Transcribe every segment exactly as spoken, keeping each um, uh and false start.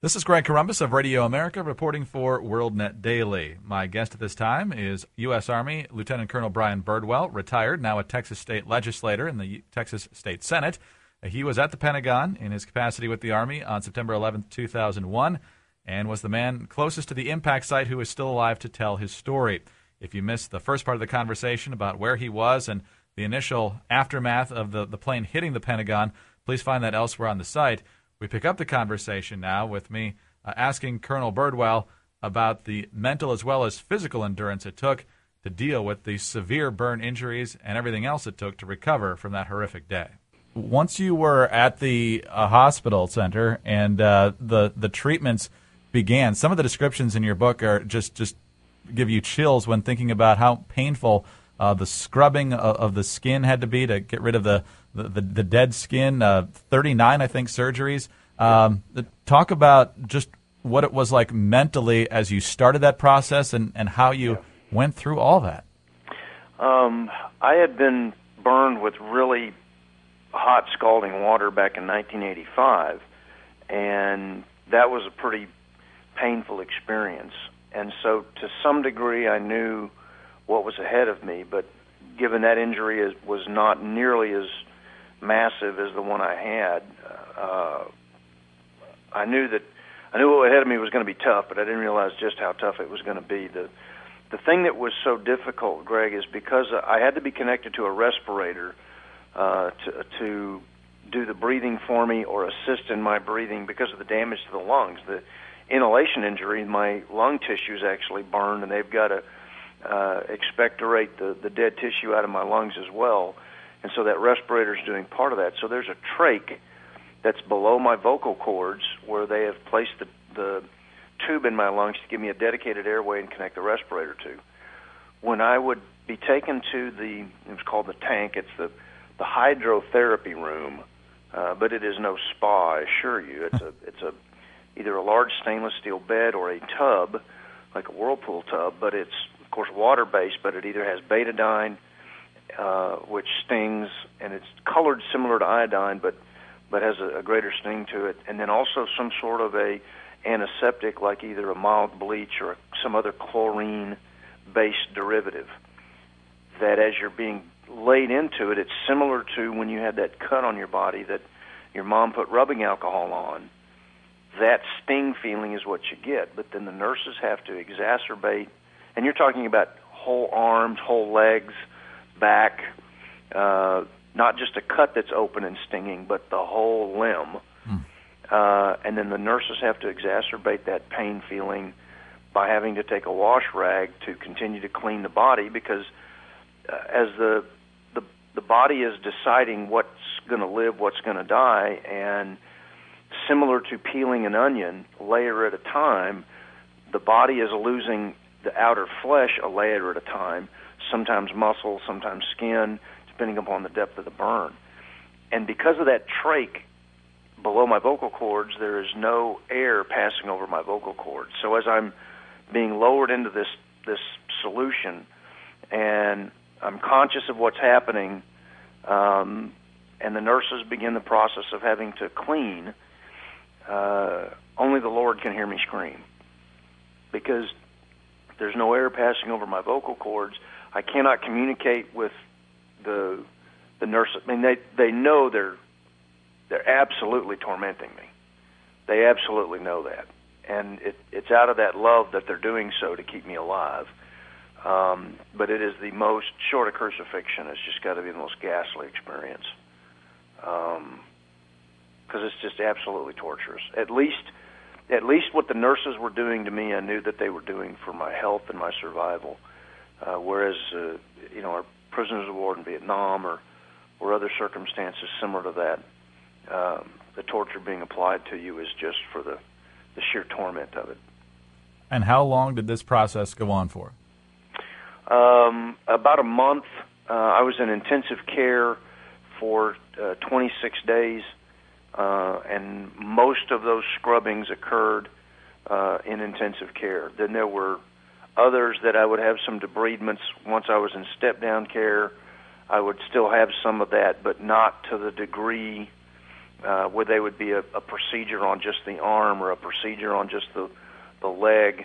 This is Greg Corombos of Radio America reporting for WorldNet Daily. My guest at this time is U S. Army Lieutenant Colonel Brian Birdwell, retired, now a Texas state legislator in the Texas State Senate. He was at the Pentagon in his capacity with the Army on September eleventh, two thousand one, and was the man closest to the impact site who is still alive to tell his story. If you missed the first part of the conversation about where he was and the initial aftermath of the, the plane hitting the Pentagon, please find that elsewhere on the site. We pick up the conversation now with me uh, asking Colonel Birdwell about the mental as well as physical endurance it took to deal with the severe burn injuries and everything else it took to recover from that horrific day. Once you were at the uh, hospital center and uh, the the treatments began, some of the descriptions in your book are just, just give you chills when thinking about how painful uh, the scrubbing of, of the skin had to be to get rid of the The, the, the dead skin, uh, thirty-nine, I think, surgeries. Um, talk about just what it was like mentally as you started that process and, and how you yeah. went through all that. Um, I had been burned with really hot, scalding water back in nineteen eighty-five, and that was a pretty painful experience. And so to some degree I knew what was ahead of me, but given that injury is, was not nearly as massive as the one I had, uh, I knew that I knew what ahead of me was going to be tough, but I didn't realize just how tough it was going to be. The the thing that was so difficult, Greg, is because I had to be connected to a respirator uh, to to do the breathing for me or assist in my breathing because of the damage to the lungs. The inhalation injury, my lung tissue is actually burned, and they've got to uh, expectorate the, the dead tissue out of my lungs as well. And so that respirator is doing part of that. So there's a trach that's below my vocal cords where they have placed the, the tube in my lungs to give me a dedicated airway and connect the respirator to. When I would be taken to the, it's called the tank, it's the, the hydrotherapy room, uh, but it is no spa, I assure you. It's a, it's a either a large stainless steel bed or a tub, like a Whirlpool tub, but it's, of course, water-based, but it either has betadine, Uh, which stings, and it's colored similar to iodine, but but has a, a greater sting to it, and then also some sort of a antiseptic, like either a mild bleach or some other chlorine-based derivative. That as you're being laid into it, it's similar to when you had that cut on your body that your mom put rubbing alcohol on. That sting feeling is what you get, but then the nurses have to exacerbate, and you're talking about whole arms, whole legs, back, uh, not just a cut that's open and stinging, but the whole limb. Mm. Uh, and then the nurses have to exacerbate that pain feeling by having to take a wash rag to continue to clean the body, because uh, as the, the the body is deciding what's going to live, what's going to die, and similar to peeling an onion, layer at a time, the body is losing the outer flesh a layer at a time, sometimes muscle, sometimes skin, depending upon the depth of the burn. And because of that trach below my vocal cords, there is no air passing over my vocal cords. So as I'm being lowered into this, this solution, and I'm conscious of what's happening, um, and the nurses begin the process of having to clean, uh, only the Lord can hear me scream. Because there's no air passing over my vocal cords, I cannot communicate with the the nurse. I mean, they they know they're they're absolutely tormenting me. They absolutely know that, and it, it's out of that love that they're doing so to keep me alive. Um, but it is the most, short of crucifixion, it's just got to be the most ghastly experience, because um, it's just absolutely torturous. At least, at least what the nurses were doing to me, I knew that they were doing for my health and my survival. Uh, whereas, uh, you know, our prisoners of war in Vietnam or, or other circumstances similar to that, um, the torture being applied to you is just for the, the sheer torment of it. And how long did this process go on for? Um, about a month. Uh, I was in intensive care for uh, twenty-six days, uh, and most of those scrubbings occurred uh, in intensive care. Then there were others that I would have some debridements. Once I was in step-down care, I would still have some of that, but not to the degree uh, where they would be a, a procedure on just the arm or a procedure on just the the leg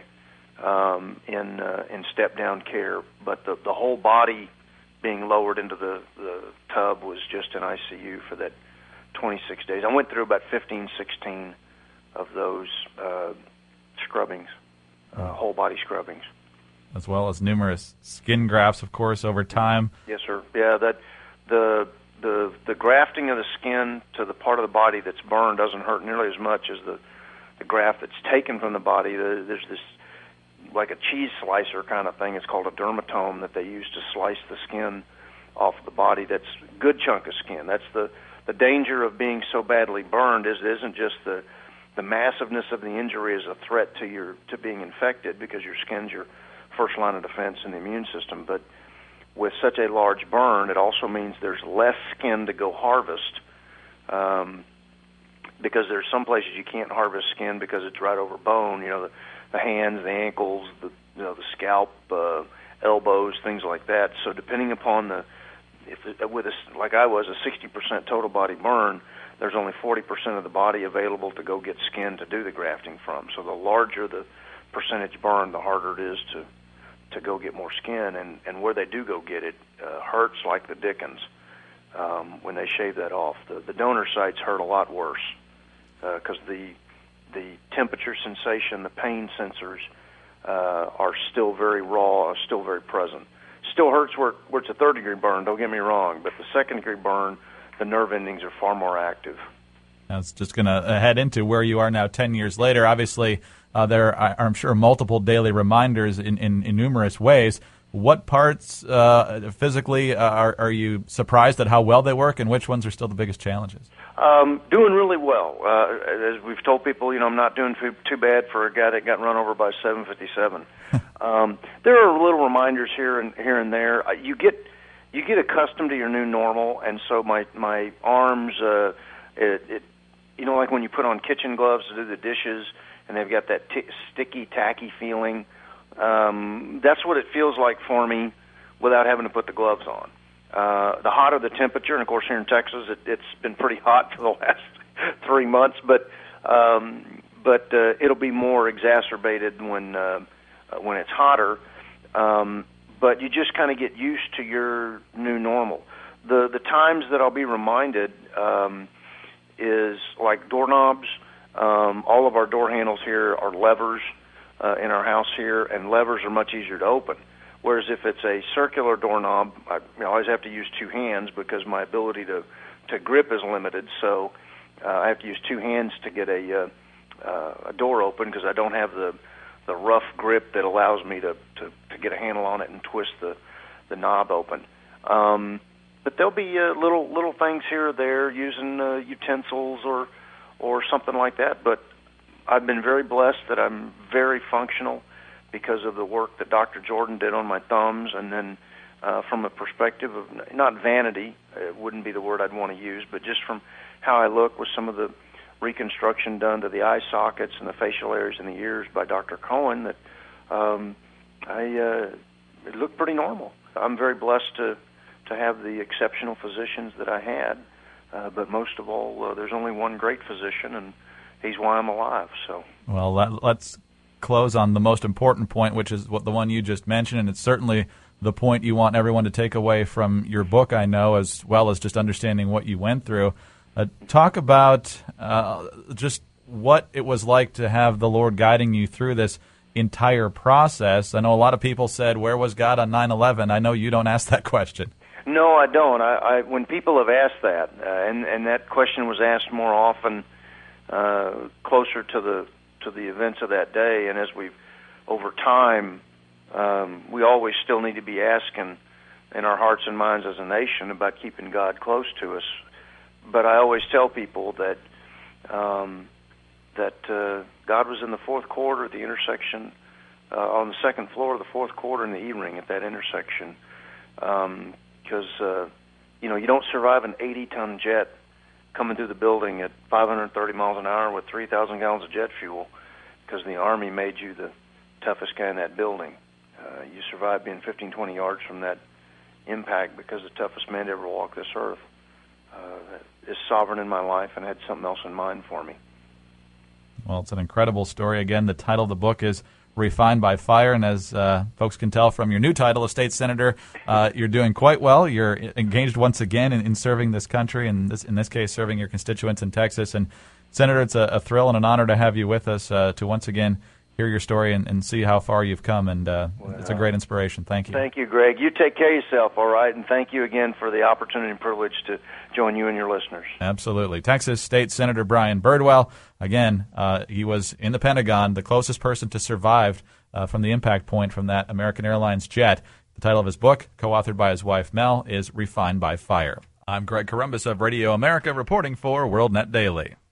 um, in uh, in step down care. But the the whole body being lowered into the, the tub was just in I C U for that twenty-six days. I went through about fifteen, sixteen of those uh, scrubbings, uh, whole body scrubbings. As well as numerous skin grafts, of course, over time. Yes, sir. Yeah, that the the the grafting of the skin to the part of the body that's burned doesn't hurt nearly as much as the the graft that's taken from the body. There's this like a cheese slicer kind of thing. It's called a dermatome that they use to slice the skin off the body. That's a good chunk of skin. That's the the danger of being so badly burned. Is it isn't just the the massiveness of the injury as a threat to your to being infected, because your skin's your first line of defense in the immune system, but with such a large burn, it also means there's less skin to go harvest, um, because there's some places you can't harvest skin because it's right over bone. You know, the, the hands, the ankles, the you know the scalp, uh, elbows, things like that. So depending upon the if it, with a, like I was a sixty percent total body burn, there's only forty percent of the body available to go get skin to do the grafting from. So the larger the percentage burn, the harder it is to to go get more skin, and, and where they do go get it uh, hurts like the dickens um, when they shave that off. The, the donor sites hurt a lot worse because uh, the the temperature sensation, the pain sensors uh, are still very raw, still very present. Still hurts where, where it's a third degree burn, don't get me wrong, but the second degree burn, the nerve endings are far more active. I was just going to head into where you are now ten years later. Obviously, uh, there are, I'm sure, multiple daily reminders in, in, in numerous ways. What parts uh, physically uh, are, are you surprised at how well they work, and which ones are still the biggest challenges? Um, doing really well. Uh, as we've told people, you know, I'm not doing too, too bad for a guy that got run over by a seven fifty-seven. um, there are little reminders here and here and there. Uh, you get you get accustomed to your new normal, and so my my arms, uh, it, it you know, like when you put on kitchen gloves to do the dishes, and they've got that t- sticky, tacky feeling. Um, that's what it feels like for me without having to put the gloves on. Uh, the hotter the temperature, and of course here in Texas, it, it's been pretty hot for the last three months, but um, but uh, it'll be more exacerbated when uh, when it's hotter. Um, but you just kind of get used to your new normal. The the times that I'll be reminded um, is like doorknobs. Um, all of our door handles here are levers uh, in our house here, and levers are much easier to open. Whereas if it's a circular doorknob, I, I always have to use two hands because my ability to, to grip is limited. So uh, I have to use two hands to get a, uh, uh, a door open because I don't have the the rough grip that allows me to, to, to get a handle on it and twist the, the knob open. Um, but there'll be uh, little little things here or there using uh, utensils or or something like that. But I've been very blessed that I'm very functional because of the work that Doctor Jordan did on my thumbs, and then uh, from a perspective of not vanity, it wouldn't be the word I'd want to use, but just from how I look with some of the reconstruction done to the eye sockets and the facial areas in the ears by Doctor Cohen, that um, I uh, it looked pretty normal. I'm very blessed to to have the exceptional physicians that I had, uh, but most of all, uh, there's only one great physician, and he's why I'm alive. So, well, let, let's close on the most important point, which is what the one you just mentioned, and it's certainly the point you want everyone to take away from your book, I know, as well as just understanding what you went through. Uh, talk about uh, just what it was like to have the Lord guiding you through this entire process. I know a lot of people said, where was God on nine eleven? I know you don't ask that question. No, I don't. I, I when people have asked that, uh, and, and that question was asked more often uh, closer to the to the events of that day, and as we've, over time, um, we always still need to be asking in our hearts and minds as a nation about keeping God close to us. But I always tell people that um, that uh, God was in the fourth quarter, the intersection, uh, on the second floor of the fourth quarter in the E-ring at that intersection, because, um, uh, you know, you don't survive an eighty-ton jet coming through the building at five hundred thirty miles an hour with three thousand gallons of jet fuel, because the Army made you the toughest guy in that building. Uh, you survived being fifteen, twenty yards from that impact because the toughest man to ever walk this earth. uh, is sovereign in my life and had something else in mind for me. Well, it's an incredible story. Again, the title of the book is Refined by Fire, and as uh, folks can tell from your new title of state senator, uh, you're doing quite well. You're engaged once again in, in serving this country, and this, in this case, serving your constituents in Texas. And Senator, it's a, a thrill and an honor to have you with us uh, to once again hear your story and, and see how far you've come, and uh, well, it's a great inspiration. Thank you. Thank you, Greg. You take care of yourself, all right? And thank you again for the opportunity and privilege to join you and your listeners. Absolutely. Texas State Senator Brian Birdwell, again, uh, he was in the Pentagon, the closest person to survive uh, from the impact point from that American Airlines jet. The title of his book, co-authored by his wife Mel, is Refined by Fire. I'm Greg Corombos of Radio America, reporting for WorldNet Daily.